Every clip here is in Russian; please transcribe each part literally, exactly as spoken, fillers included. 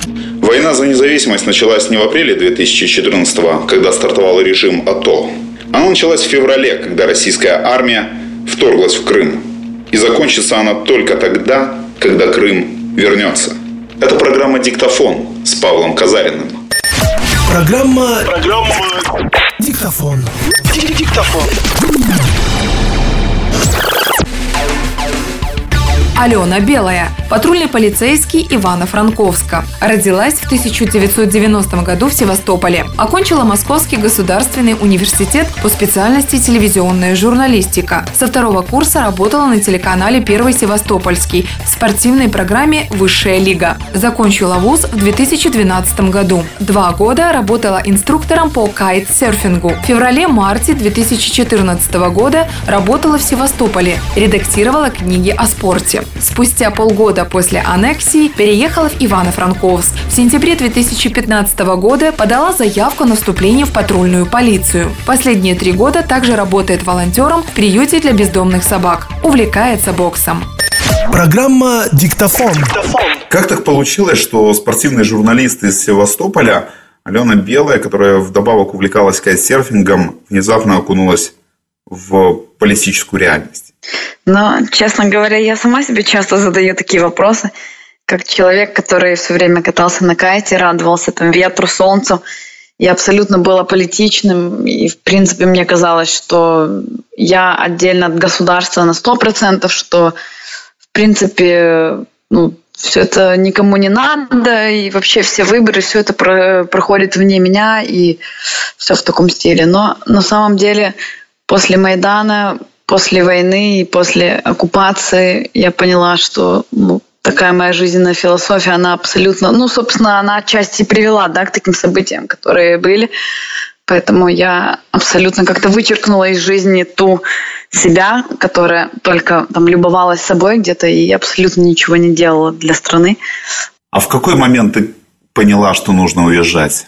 Война за независимость началась не в апреле две тысячи четырнадцатого, когда стартовал режим АТО. Она началась в феврале, когда российская армия вторглась в Крым. И закончится она только тогда, когда Крым вернется. Это программа «Диктофон» с Павлом Казариным. Программа... Программа... Диктофон. Диктофон. Алена Белая, патрульный полицейский Ивано-Франковска. Родилась в тысяча девятьсот девяностом году в Севастополе. Окончила Московский государственный университет по специальности телевизионная журналистика. Со второго курса работала на телеканале «Первый Севастопольский» в спортивной программе «Высшая лига». Закончила вуз в две тысячи двенадцатом году. Два года работала инструктором по кайтсерфингу. В феврале-марте две тысячи четырнадцатого года работала в Севастополе. Редактировала книги о спорте. Спустя полгода после аннексии переехала в Ивано-Франковск. В сентябре две тысячи пятнадцатого года подала заявку на вступление в патрульную полицию. Последние три года также работает волонтером в приюте для бездомных собак. Увлекается боксом. Программа «Диктофон». Как так получилось, что спортивный журналист из Севастополя Алена Белая, которая вдобавок увлекалась кайтсерфингом, внезапно окунулась в политическую реальность? Но, честно говоря, я сама себе часто задаю такие вопросы, как человек, который все время катался на кайте, радовался там ветру, солнцу, и абсолютно был аполитичным. И, в принципе, мне казалось, что я отдельно от государства на сто процентов, что, в принципе, ну, все это никому не надо, и вообще все выборы, все это про- проходит вне меня, и все в таком стиле. Но на самом деле после Майдана, после войны и после оккупации я поняла, что ну, такая моя жизненная философия, она абсолютно, ну, собственно, она отчасти привела, да, к таким событиям, которые были. Поэтому я абсолютно как-то вычеркнула из жизни ту себя, которая только там любовалась собой где-то и абсолютно ничего не делала для страны. А в какой момент ты поняла, что нужно уезжать?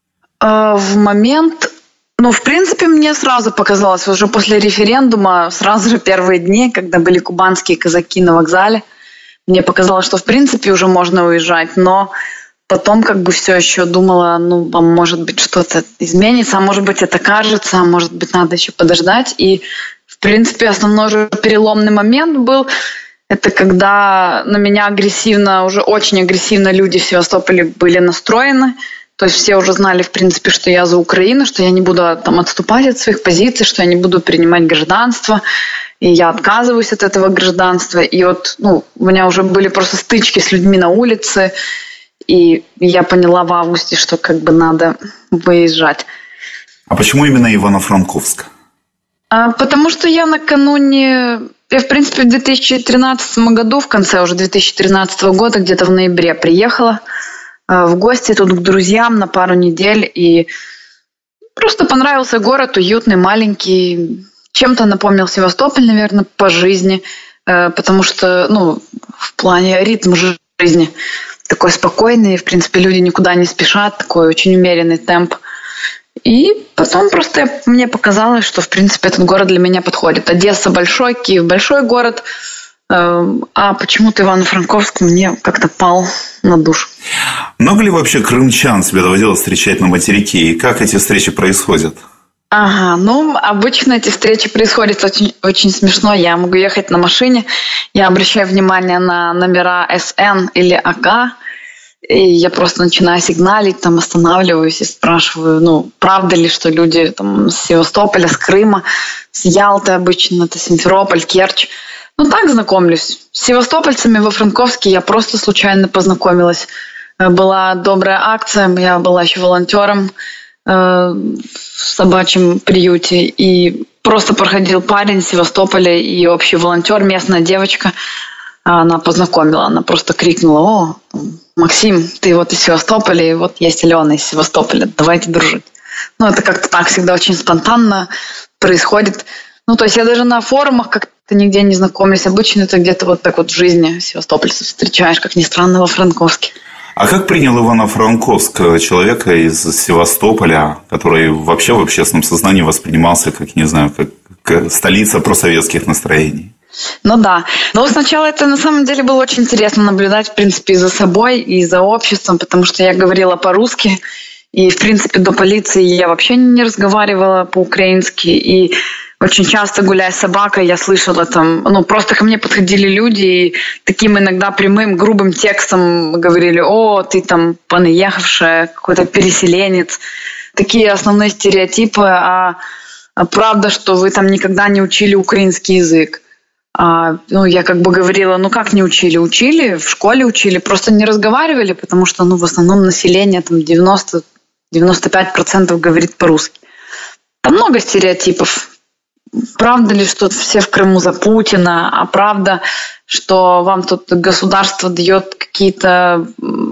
В момент... Ну, в принципе, мне сразу показалось, уже после референдума, сразу же первые дни, когда были кубанские казаки на вокзале, мне показалось, что, в принципе, уже можно уезжать, но потом как бы все еще думала, ну, а может быть, что-то изменится, а может быть, это кажется, а может быть, надо еще подождать. И, в принципе, основной же переломный момент был, это когда на меня агрессивно, уже очень агрессивно люди в Севастополе были настроены. То есть все уже знали, в принципе, что я за Украину, что я не буду там отступать от своих позиций, что я не буду принимать гражданство, и я отказываюсь от этого гражданства. И вот ну, у меня уже были просто стычки с людьми на улице, и я поняла в августе, что как бы надо выезжать. А почему именно Ивано-Франковск? А, потому что я накануне... Я, в принципе, в две тысячи тринадцатом году, в конце уже две тысячи тринадцатого года, где-то в ноябре приехала в гости тут к друзьям на пару недель, и просто понравился город, уютный, маленький, чем-то напомнил Севастополь, наверное, по жизни, потому что, ну, в плане ритм жизни такой спокойный, в принципе, люди никуда не спешат, такой очень умеренный темп. И потом просто мне показалось, что, в принципе, этот город для меня подходит. Одесса большой, Киев большой город, а почему-то Ивано-Франковск мне как-то пал на душу. Много ли вообще крымчан тебе доводилось встречать на материке? И как эти встречи происходят? Ага, ну, обычно эти встречи происходят очень, очень смешно. Я могу ехать на машине, я обращаю внимание на номера эс эн или а ка, и я просто начинаю сигналить, там останавливаюсь и спрашиваю, ну, правда ли, что люди там с Севастополя, с Крыма, с Ялты обычно, это Симферополь, Керчь. Ну, так знакомлюсь. С севастопольцами во Франковске я просто случайно познакомилась. Была добрая акция, я была еще волонтером э, в собачьем приюте, и просто проходил парень из Севастополя и общий волонтер, местная девочка, она познакомила, она просто крикнула: «О, Максим, ты вот из Севастополя, и вот есть Алена из Севастополя, давайте дружить». Ну, это как-то так всегда очень спонтанно происходит. Ну, то есть я даже на форумах как-то нигде не знакомлюсь. Обычно это где-то вот так вот в жизни севастопольцев встречаешь, как ни странно, во Франковске. А как принял Ивано-Франковск человека из Севастополя, который вообще в общественном сознании воспринимался как, не знаю, как столица просоветских настроений? Ну да. Но сначала это на самом деле было очень интересно наблюдать, в принципе, и за собой, и за обществом, потому что я говорила по-русски, и, в принципе, до полиции я вообще не разговаривала по-украински, и очень часто, гуляя с собакой, я слышала там, ну, просто ко мне подходили люди и таким иногда прямым, грубым текстом говорили: «О, ты там понаехавшая, какой-то переселенец». Такие основные стереотипы, а, а правда, что вы там никогда не учили украинский язык. А, ну, я как бы говорила: ну как не учили? Учили, в школе учили, просто не разговаривали, потому что, ну, в основном население там девяносто - девяносто пять процентов говорит по-русски. Там много стереотипов. Правда ли, что все в Крыму за Путина, а правда, что вам тут государство дает какие-то,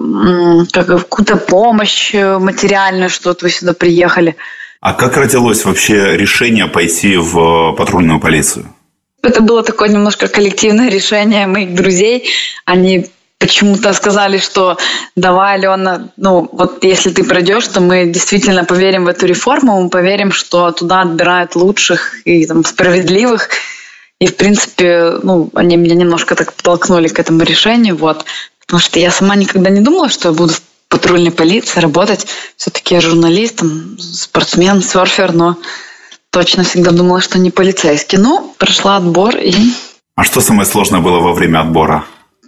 как, какую-то помощь материальную, что вот вы сюда приехали. А как родилось вообще решение пойти в патрульную полицию? Это было такое немножко коллективное решение моих друзей. Они почему-то сказали, что давай, Алена, ну вот если ты пройдешь, то мы действительно поверим в эту реформу, мы поверим, что туда отбирают лучших и там, справедливых. И, в принципе, ну, они меня немножко так подтолкнули к этому решению, вот. Потому что я сама никогда не думала, что я буду в патрульной полиции работать. Все-таки я журналист, там, спортсмен, серфер, но точно всегда думала, что не полицейский. Ну, прошла отбор и... А что самое сложное было во время отбора?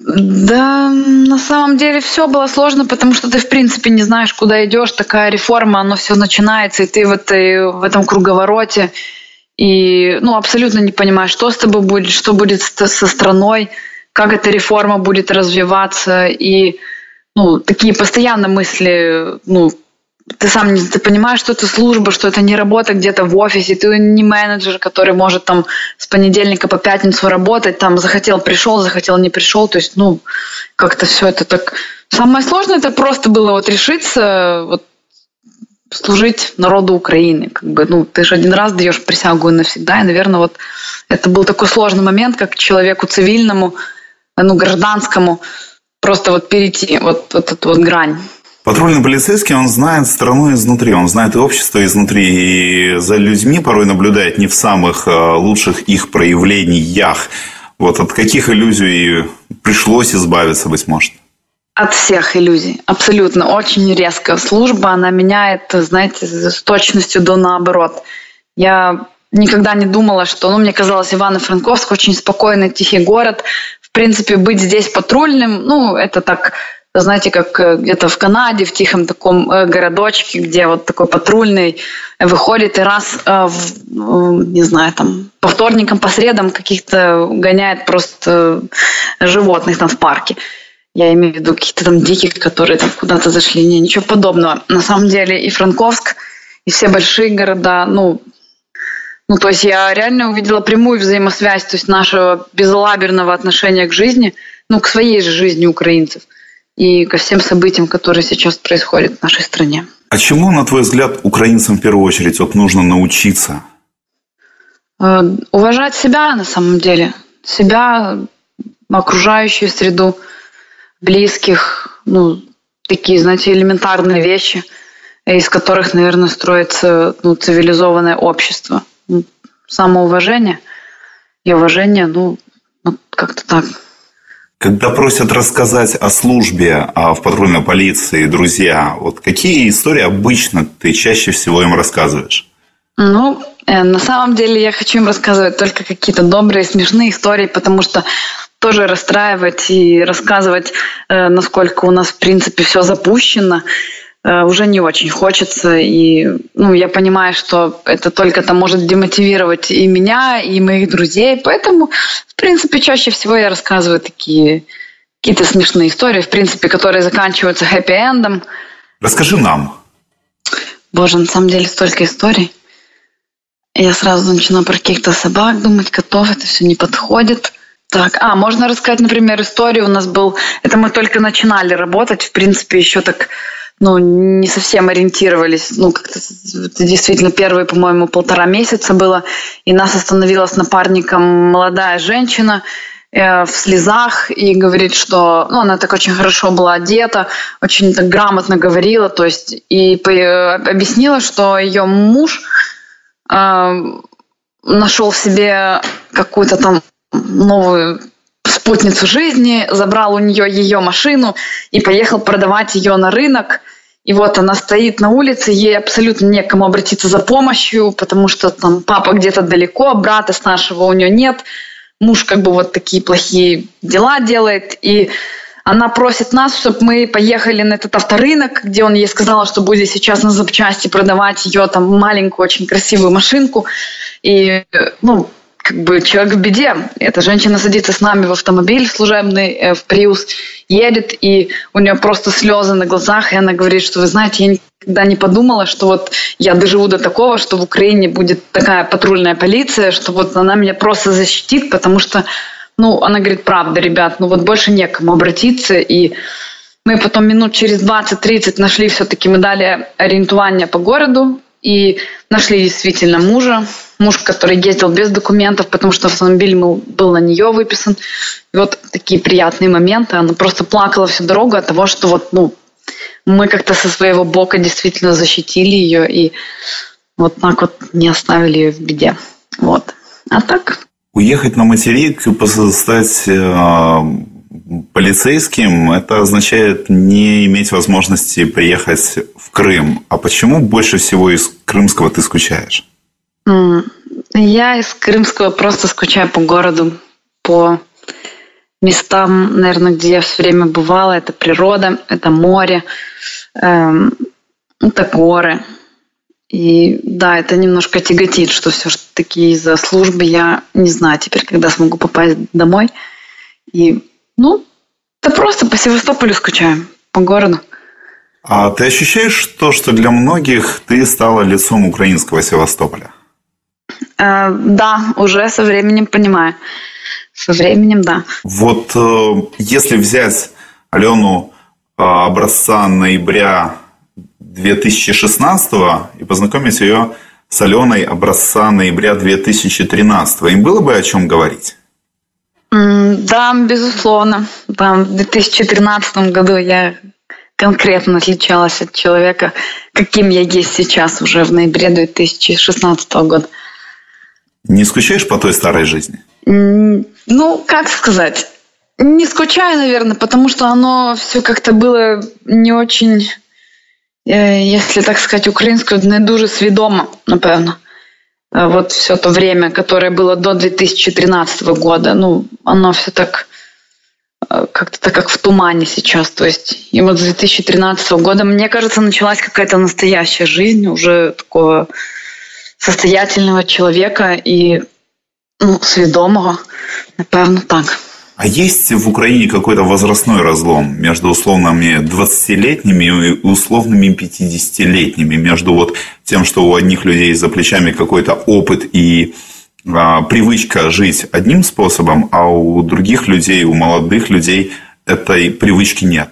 Да, на самом деле все было сложно, потому что ты, в принципе, не знаешь, куда идешь. Такая реформа, оно все начинается, и ты в, этой, в этом круговороте. И ну, абсолютно не понимаешь, что с тобой будет, что будет со страной, как эта реформа будет развиваться. И ну, такие постоянно мысли, ну, ты сам не ты понимаешь, что это служба, что это не работа где-то в офисе, ты не менеджер, который может там с понедельника по пятницу работать, там захотел пришел, захотел не пришел, то есть ну как-то все это так. Самое сложное это просто было вот решиться вот служить народу Украины, как бы ну ты же один раз даешь присягу навсегда, и наверное вот это был такой сложный момент, как человеку цивильному, ну гражданскому просто вот перейти вот, вот эту вот грань. Патрульный полицейский, он знает страну изнутри, он знает и общество изнутри, и за людьми порой наблюдает не в самых лучших их проявлениях. Вот от каких иллюзий пришлось избавиться, быть может? От всех иллюзий, абсолютно. Очень резко. Служба, она меняет, знаете, с точностью до наоборот. Я никогда не думала, что... Ну, мне казалось, Ивано-Франковск очень спокойный, тихий город. В принципе, быть здесь патрульным, ну, это так... Знаете, как где-то в Канаде, в тихом таком городочке, где вот такой патрульный выходит и раз, не знаю, там, по вторникам, по средам каких-то гоняет просто животных там в парке. Я имею в виду каких-то там диких, которые там куда-то зашли. Не, ничего подобного. На самом деле и Франковск, и все большие города, ну, ну, то есть я реально увидела прямую взаимосвязь, то есть нашего безалаберного отношения к жизни, ну, к своей же жизни украинцев. И ко всем событиям, которые сейчас происходят в нашей стране. А чему, на твой взгляд, украинцам в первую очередь вот нужно научиться? Э, уважать себя на самом деле. Себя, окружающую среду, близких. Ну, такие, знаете, элементарные вещи, из которых, наверное, строится ну, цивилизованное общество. Ну, самоуважение и уважение, ну, ну как-то так. Когда просят рассказать о службе в патрульной полиции друзья, вот какие истории обычно ты чаще всего им рассказываешь? Ну, э, на самом деле я хочу им рассказывать только какие-то добрые, смешные истории, потому что тоже расстраивать и рассказывать, э, насколько у нас, в принципе, все запущено, э, уже не очень хочется. И ну, я понимаю, что это только -то может демотивировать и меня, и моих друзей. Поэтому, в принципе, чаще всего я рассказываю такие какие-то смешные истории, в принципе, которые заканчиваются хэппи-эндом. Расскажи нам. Боже, на самом деле столько историй. Я сразу начинаю про каких-то собак думать, котов, это все не подходит. Так, а, можно рассказать, например, историю. У нас был... Это мы только начинали работать, в принципе, еще так... ну, не совсем ориентировались. Ну, как-то это действительно первые, по-моему, полтора месяца было. И нас остановила с напарником молодая женщина э, в слезах и говорит, что... Ну, она так очень хорошо была одета, очень так грамотно говорила, то есть и по, объяснила, что ее муж э, нашел в себе какую-то там новую спутницу жизни, забрал у нее ее машину и поехал продавать ее на рынок. И вот она стоит на улице, ей абсолютно некому обратиться за помощью, потому что там папа где-то далеко, брата старшего у нее нет, муж как бы вот такие плохие дела делает, и она просит нас, чтобы мы поехали на этот авторынок, где он ей сказал, что будет сейчас на запчасти продавать ее там маленькую, очень красивую машинку. И, ну, как бы человек в беде. Эта женщина садится с нами в автомобиль служебный, в Prius, едет, и у нее просто слезы на глазах, и она говорит, что, вы знаете, я никогда не подумала, что вот я доживу до такого, что в Украине будет такая патрульная полиция, что вот она меня просто защитит, потому что, ну, она говорит, правда, ребят, ну вот больше некому обратиться, и мы потом минут через двадцать-тридцать нашли все-таки, мы дали ориентирование по городу, и нашли действительно мужа, муж, который ездил без документов, потому что автомобиль был на нее выписан. И вот такие приятные моменты. Она просто плакала всю дорогу от того, что вот, ну, мы как-то со своего бока действительно защитили ее и вот так вот не оставили ее в беде. Вот. А так... Уехать на материк, стать э, полицейским, это означает не иметь возможности приехать в Крым. А почему больше всего из крымского ты скучаешь? Я из крымского просто скучаю по городу, по местам, наверное, где я все время бывала. Это природа, это море, э, это горы. И да, это немножко тяготит, что все-таки из-за службы я не знаю теперь, когда смогу попасть домой. И, ну, да просто по Севастополю скучаю, по городу. А ты ощущаешь то, что для многих ты стала лицом украинского Севастополя? Э, да, уже со временем понимаю. Со временем, да. Вот э, если взять Алену э, образца ноября две тысячи шестнадцатого и познакомить ее с Аленой образца ноября две тысячи тринадцатого, им было бы о чем говорить? Да, безусловно. Там в две тысячи тринадцатом году я конкретно отличалась от человека, каким я есть сейчас, уже в ноябре две тысячи шестнадцатого года. Не скучаешь по той старой жизни? Ну, как сказать? Не скучаю, наверное, потому что оно все как-то было не очень... Если так сказать, українською, не дуже свідомо, напевно. Вот все то время, которое было до две тысячи тринадцатого года, ну, оно все так, как-то так, как в тумане сейчас. То есть, и вот с две тысячи тринадцатого года, мне кажется, началась какая-то настоящая жизнь уже такого состоятельного человека и, ну, свідомого, напевно, так. А есть в Украине какой-то возрастной разлом между условными двадцатилетними и условными пятидесятилетними, между вот тем, что у одних людей за плечами какой-то опыт и а, привычка жить одним способом, а у других людей, у молодых людей этой привычки нет?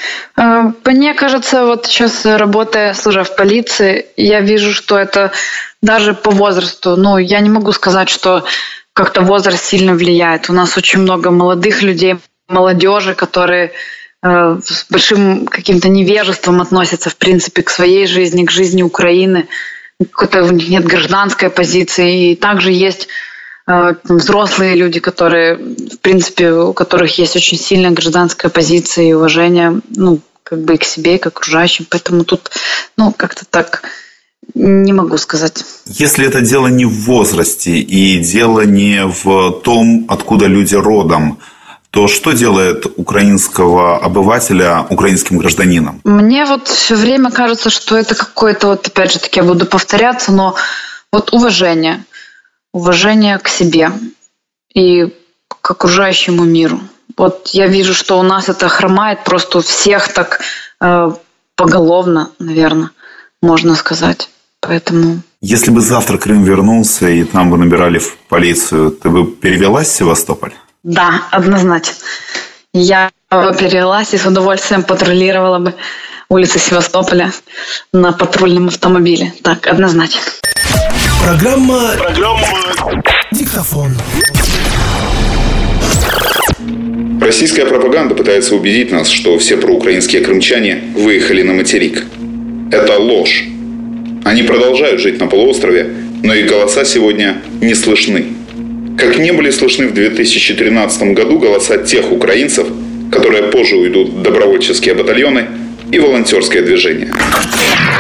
Мне кажется, вот сейчас, работая, служа в полиции, я вижу, что это даже по возрасту. Ну, я не могу сказать, что как-то возраст сильно влияет. У нас очень много молодых людей, молодежи, которые э, с большим каким-то невежеством относятся, в принципе, к своей жизни, к жизни Украины. Какой-то у них нет гражданской позиции. И также есть э, взрослые люди, которые, в принципе, у которых есть очень сильная гражданская позиция и уважение, ну, как бы и к себе, и к окружающим. Поэтому тут, ну, как-то так... Не могу сказать. Если это дело не в возрасте и дело не в том, откуда люди родом, то что делает украинского обывателя украинским гражданином? Мне вот все время кажется, что это какое-то, вот опять же таки я буду повторяться, но вот уважение. Уважение к себе и к окружающему миру. Вот я вижу, что у нас это хромает просто у всех так э, поголовно, наверное, можно сказать. Поэтому... Если бы завтра Крым вернулся и там бы набирали в полицию, ты бы перевелась в Севастополь? Да, однозначно. Я бы перевелась и с удовольствием патрулировала бы улицы Севастополя на патрульном автомобиле. Так, однозначно. Программа... Программа... Диктофон. Российская пропаганда пытается убедить нас, что все проукраинские крымчане выехали на материк. Это ложь. Они продолжают жить на полуострове, но их голоса сегодня не слышны. как не были слышны в две тысячи тринадцатом году голоса тех украинцев, которые позже уйдут в добровольческие батальоны и волонтерское движение.